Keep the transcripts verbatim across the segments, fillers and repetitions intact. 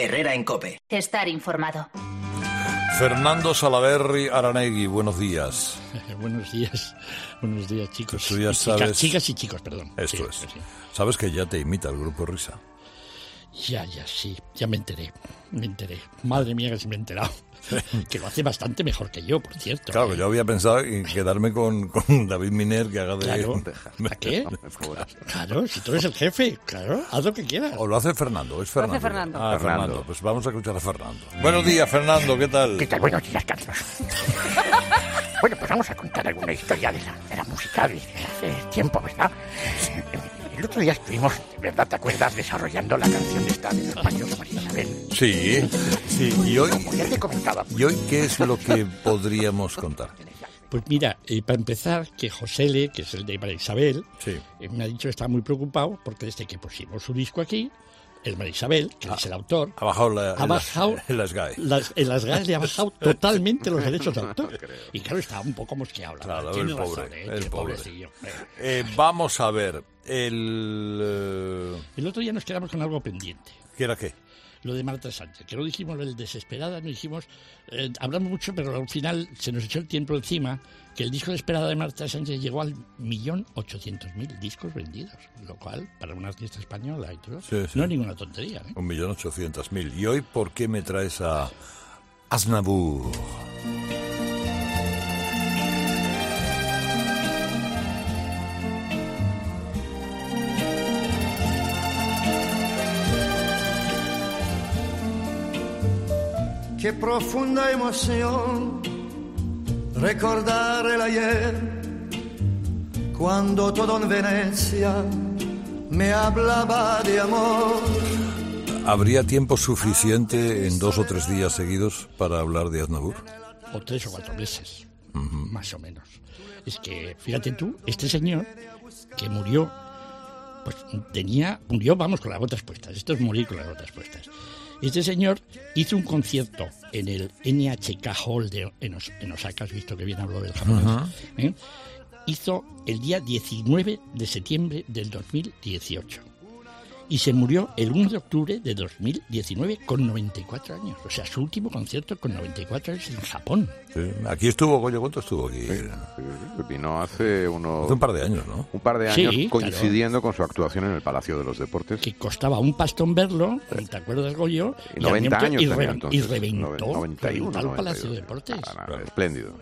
Herrera en COPE. Estar informado. Fernando Salaverry Aranegui, buenos días. Buenos días, buenos días, chicos. Tú ya y sabes... chicas, chicas y chicos, perdón. Esto sí, es. sí. Sabes que ya te imita el Grupo Risa. Ya, ya, sí, ya me enteré, me enteré. Madre mía que se me he enterado. Que lo hace bastante mejor que yo, por cierto. Claro, ¿eh? yo había pensado en quedarme con, con David Miner, que haga de... Claro, ¿a qué? Claro, si tú eres el jefe, claro, haz lo que quieras. O lo hace Fernando, es Fernando. Lo hace Fernando. Ah, Fernando. Fernando. Pues vamos a escuchar a Fernando. Buenos días, Fernando, ¿qué tal? ¿Qué tal? Buenos días, Carlos. Bueno, pues vamos a contar alguna historia de la, de la música de hace tiempo, ¿verdad? El otro día estuvimos, de verdad, ¿te acuerdas? Desarrollando la canción esta de los paños María Isabel. Sí, sí. ¿Y hoy, Como ya te comentaba. ¿Y hoy qué es lo que podríamos contar? Pues mira, eh, para empezar, que Josele, que es el de María Isabel, Sí. eh, me ha dicho que está muy preocupado porque desde que pusimos su disco aquí, el María Isabel, que Ah, es el autor, Ha bajado la, ha en bajado las, en las GAE. las, en las GAES le ha bajado totalmente los derechos de autor. Y claro, estaba un poco mosqueado. la Claro, verdad. Tiene el razón, pobre, ¿eh? el Tiene pobre. pobrecillo. Eh. Eh, vamos a ver, el... eh, El otro día nos quedamos con algo pendiente. ¿Qué era qué? Lo de Marta Sánchez, que no dijimos lo del Desesperada, no dijimos, eh, hablamos mucho, pero al final se nos echó el tiempo encima, que el disco Desesperada de Marta Sánchez llegó al millón ochocientos mil discos vendidos, lo cual, para una artista española y todo, Sí, sí. no es ninguna tontería, ¿eh? Un millón ochocientos mil. ¿Y hoy por qué me traes a Aznavour? Qué profunda emoción recordar el ayer, cuando todo en Venecia me hablaba de amor. ¿Habría tiempo suficiente en dos o tres días seguidos para hablar de Aznavour? O tres o cuatro meses, más o menos. Es que, fíjate tú, este señor que murió, pues tenía, murió, vamos, con las botas puestas. Esto es morir con las botas puestas. Este señor hizo un concierto en el N H K Hall de, en, Os, en Osaka, has visto que bien habló del japonés. Ajá. ¿Eh? Hizo el día diecinueve de septiembre del dos mil dieciocho. Y se murió el uno de octubre de dos mil diecinueve con noventa y cuatro años. O sea, su último concierto con noventa y cuatro años en Japón. Sí. Aquí estuvo, Goyo, ¿cuánto estuvo aquí? Sí, sí, vino hace unos... Hace un par de años, ¿no? Un par de Sí, años coincidiendo claro. con su actuación en el Palacio de los Deportes. Que costaba un pastón verlo, ¿te acuerdas, Goyo? Y noventa al años mismo tenía tiempo- y, entonces. re- y reventó, noventa y uno, reventó el noventa y Palacio dos. de Deportes. Ah, no, espléndido.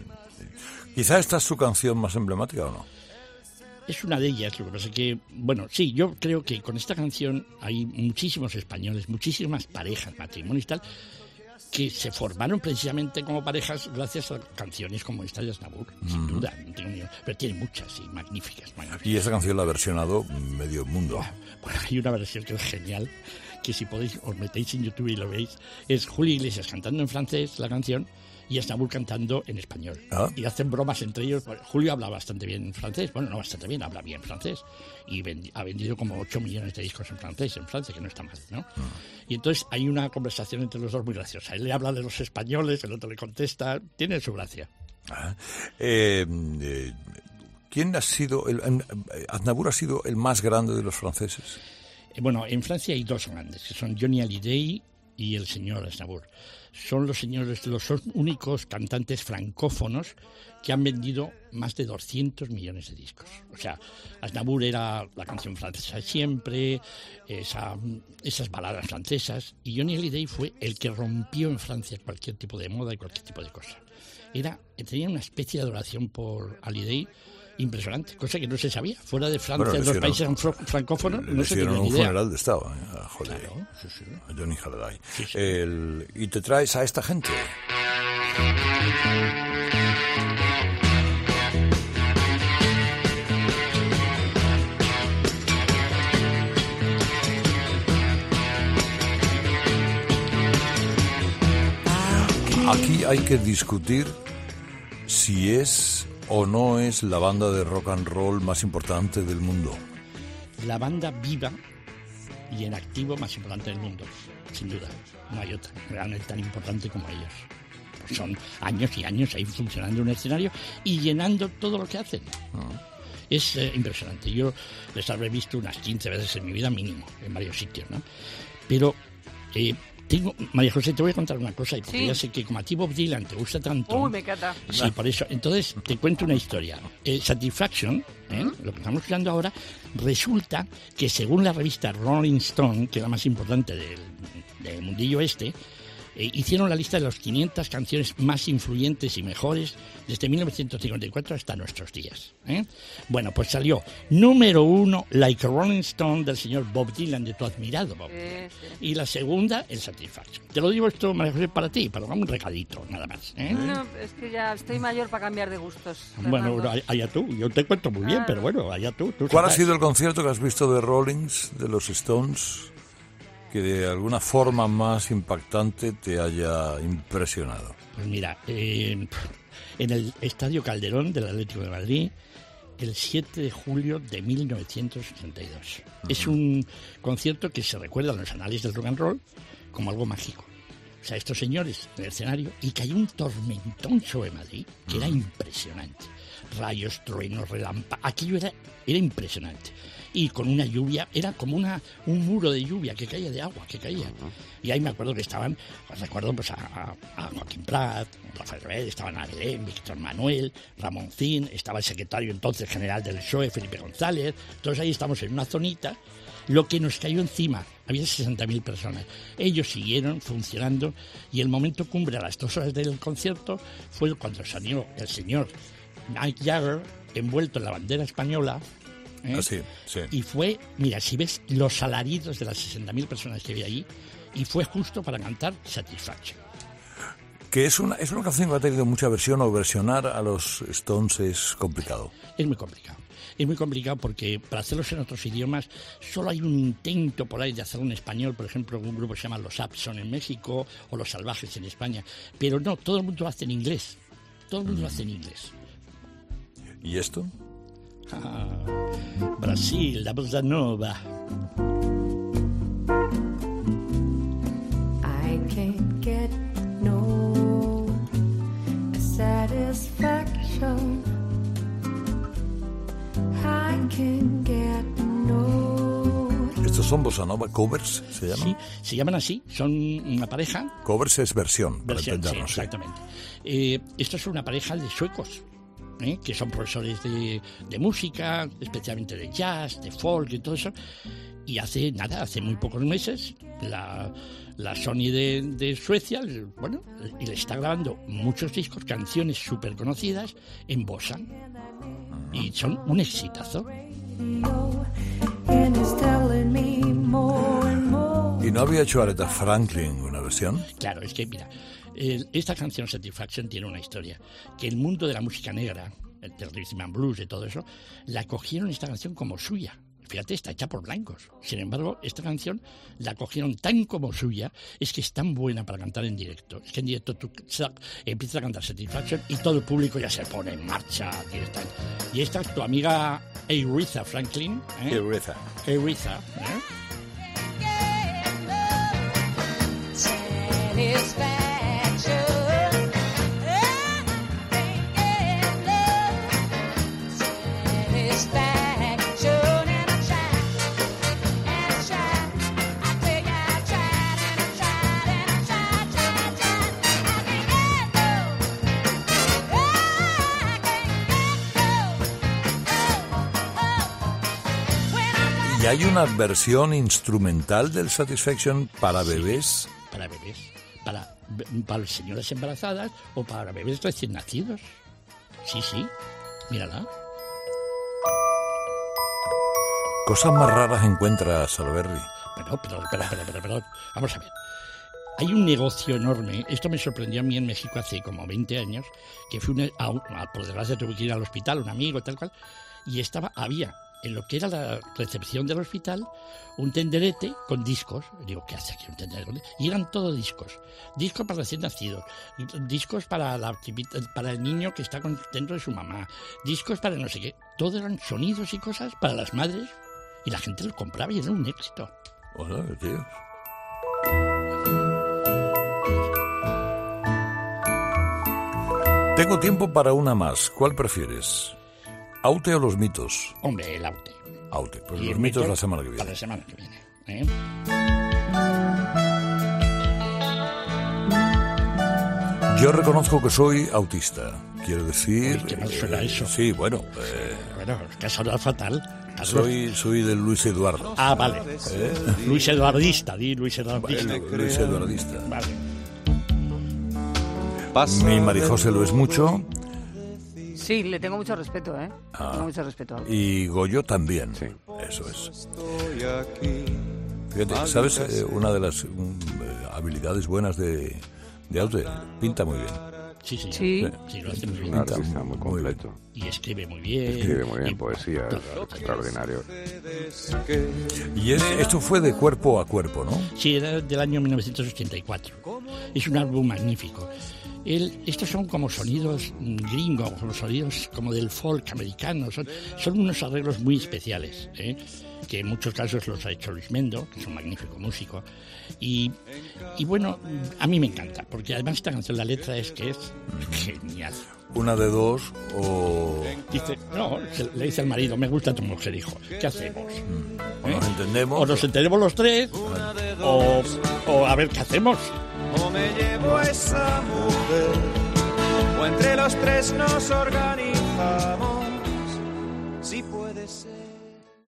Quizá esta es su canción más emblemática, ¿o no? Es una de ellas, lo que pasa es que, bueno, sí, yo creo que con esta canción hay muchísimos españoles, muchísimas parejas, matrimonios y tal, que se formaron precisamente como parejas gracias a canciones como esta de Aznavour, sin duda, no tengo ni- pero tiene muchas y magníficas, magníficas. Y esa canción la ha versionado medio mundo. Bueno, hay una versión que es genial, que si podéis os metéis en YouTube y lo veis, es Julio Iglesias cantando en francés la canción y Aznavour cantando en español. Ah. Y hacen bromas entre ellos. Julio habla bastante bien francés, bueno, no bastante bien, habla bien francés. Y vendi- ha vendido como ocho millones de discos en francés, en Francia, que no está mal, ¿no? Y entonces hay una conversación entre los dos muy graciosa. Él le habla de los españoles, el otro le contesta, tiene su gracia. Ah. Eh, eh, ¿Quién ha sido, el, eh, Aznavour ha sido el más grande de los franceses? Eh, Bueno, en Francia hay dos grandes, que son Johnny Hallyday y el señor Aznavour. Son los señores, los únicos cantantes francófonos que han vendido más de doscientos millones de discos. O sea, Aznavour era la canción francesa siempre, esa, esas baladas francesas, y Johnny Hallyday fue el que rompió en Francia cualquier tipo de moda y cualquier tipo de cosa. Era, tenía una especie de adoración por Hallyday impresionante, cosa que no se sabía. Fuera de Francia, Bueno, en los le países hicieron- fran- francófonos, Le no se hicieron tenía ni un idea. funeral de estado, ¿eh? A Hallyday, Claro, sí, sí. a Johnny Hallyday. Sí, sí. El- y te traes a esta gente. Aquí hay que discutir si es o no es la banda de rock and roll más importante del mundo. La banda viva y en activo más importante del mundo, sin duda. No hay otra realmente tan importante como ellos. Pues son años y años ahí funcionando en un escenario y llenando todo lo que hacen. Es eh, impresionante. Yo les habré visto unas quince veces en mi vida mínimo, en varios sitios, ¿no? Pero eh, tengo, María José, te voy a contar una cosa, y porque Sí. ya sé que como a ti Bob Dylan te gusta tanto... Uy, me encanta. Sí, por eso. Entonces, te cuento una historia. Eh, Satisfaction, ¿eh? lo que estamos escuchando ahora, resulta que según la revista Rolling Stone, que es la más importante del, del mundillo este, eh, hicieron la lista de las quinientas canciones más influyentes y mejores desde mil novecientos cincuenta y cuatro hasta nuestros días. ¿eh? Bueno, pues salió número uno, Like Rolling Stone, del señor Bob Dylan, de tu admirado Bob Dylan. Sí, sí. Y la segunda, el Satisfaction. Te lo digo esto, María José, para ti, para dar un recadito, nada más. ¿eh? No, es que ya estoy mayor para cambiar de gustos. Bueno, Fernando. bueno, allá tú, yo te cuento muy bien, Claro. pero bueno, allá tú. tú ¿Cuál ha sabrás. sido el concierto que has visto de Rollins, de los Stones, que de alguna forma más impactante te haya impresionado? Pues mira, eh, en el Estadio Calderón del Atlético de Madrid, el siete de julio de mil novecientos ochenta y dos. Uh-huh. Es un concierto que se recuerda en los anales del rock and roll como algo mágico. O sea, estos señores en el escenario, y cayó un tormentón sobre Madrid que era impresionante. Rayos, truenos, relámpagos, aquello era, era impresionante. Y con una lluvia, era como una un muro de lluvia que caía, de agua que caía. Y ahí me acuerdo que estaban, pues recuerdo pues a, a, a Joaquín Prat, Rafael Red, estaban a Belén, Víctor Manuel, Ramoncín, estaba el secretario entonces general del P S O E, Felipe González. Entonces ahí estamos en una zonita. Lo que nos cayó encima, había sesenta mil personas. Ellos siguieron funcionando y el momento cumbre a las dos horas del concierto fue cuando salió el señor Mike Jagger envuelto en la bandera española. ¿eh? Ah, sí, sí. Y fue, mira, si ves los alaridos de las sesenta mil personas que había allí, y fue justo para cantar Satisfaction. Que es una, es una canción que ha tenido mucha versión, o versionar a los Stones es complicado. Es muy complicado. Es muy complicado porque para hacerlos en otros idiomas solo hay un intento por ahí de hacerlo en español, por ejemplo, un grupo que se llama Los Abson en México o Los Salvajes en España. Pero no, todo el mundo lo hace en inglés. Todo el mundo lo hace en inglés. ¿Y esto? Ah, Brasil, la bossa nova. I can't get no satisfaction. I can get no. ¿Estos son bossa nova covers, se llaman? Sí, se llaman así, son una pareja. Covers es versión, para Versión, sí, entendernos. Sí, exactamente. Eh, esto es una pareja de suecos, ¿eh? que son profesores de, de música, especialmente de jazz, de folk y todo eso. Y hace nada, hace muy pocos meses, la, la Sony de, de Suecia, bueno, y le está grabando muchos discos, canciones súper conocidas en bossa. Y son un exitazo. And it's telling me more and more. ¿Y no había hecho Aretha Franklin una versión? Claro, es que, mira, el- esta canción Satisfaction tiene una historia. Que el mundo de la música negra, el del rhythm and blues y todo eso, la cogieron esta canción como suya. Fíjate, está hecha por blancos. Sin embargo, esta canción la cogieron tan como suya, es que es tan buena para cantar en directo. Es que en directo tú sa- empiezas a cantar Satisfaction y todo el público ya se pone en marcha directamente. Y esta es tu amiga Aretha Franklin. ¿eh? Aretha. Aretha, ¿eh? ¿Y hay una versión instrumental del Satisfaction para bebés? Para bebés, para, para señoras embarazadas o para bebés recién nacidos. Sí, sí, mírala. Cosas más raras encuentras, Alberri. Pero, pero, pero, pero, pero, pero, vamos a ver. Hay un negocio enorme, esto me sorprendió a mí en México hace como veinte años, que fui una, a, un- a- por desgracia tuve que ir al hospital, un amigo, tal cual, y estaba, había en lo que era la recepción del hospital un tenderete con discos. Y digo, ¿qué hace aquí un tenderete con discos? Y eran todos discos. Discos para recién nacidos, discos para, la, para el niño que está con- dentro de su mamá, discos para no sé qué. Todo eran sonidos y cosas para las madres, y la gente los compraba y era un éxito. Hola, tío. Tengo tiempo para una más. ¿Cuál prefieres? ¿Aute o los mitos? Hombre, el aute. Aute. Pues Y los el mitos mito la semana que Para viene. la semana que viene. ¿eh? Yo reconozco que soy autista. Quiero decir... Uy, qué mal suena eh, eso. Sí, bueno. Eh, Bueno, que ha sonado fatal. Carlos. soy, soy del Luis Eduardo. Ah, vale. Luis Eduardista, di Luis Eduardista. Eh, Luis Eduardista. Vale. Mi Marijose lo es mucho. Sí, le tengo mucho respeto, ¿eh? Ah. Tengo mucho respeto. Y Goyo también. Sí. Eso es. Fíjate, ¿sabes? Eh, una de las mm, eh, habilidades buenas de, de Aute, pinta muy bien. Sí, sí. Sí. Sí, lo hace muy bien. Un artista muy Muy bien. completo. Y escribe muy bien. Escribe muy bien Y- poesía, es extraordinario. Y es, esto fue de cuerpo a cuerpo, ¿no? Sí, era del año mil novecientos ochenta y cuatro. Es un álbum magnífico. El, estos son como sonidos mm, gringos, como sonidos como del folk americano. Son, son unos arreglos muy especiales, ¿eh? Que en muchos casos los ha hecho Luis Mendo, que es un magnífico músico. Y, y bueno, a mí me encanta, porque además esta canción, la letra es que es genial. Una de dos o... Dice, no, se- le dice al marido, me gusta tu mujer, hijo. ¿Qué hacemos? o nos entendemos. O nos entendemos los tres, o, o a ver qué hacemos. O me llevo a esa mujer, o entre los tres nos organizamos, si puede ser.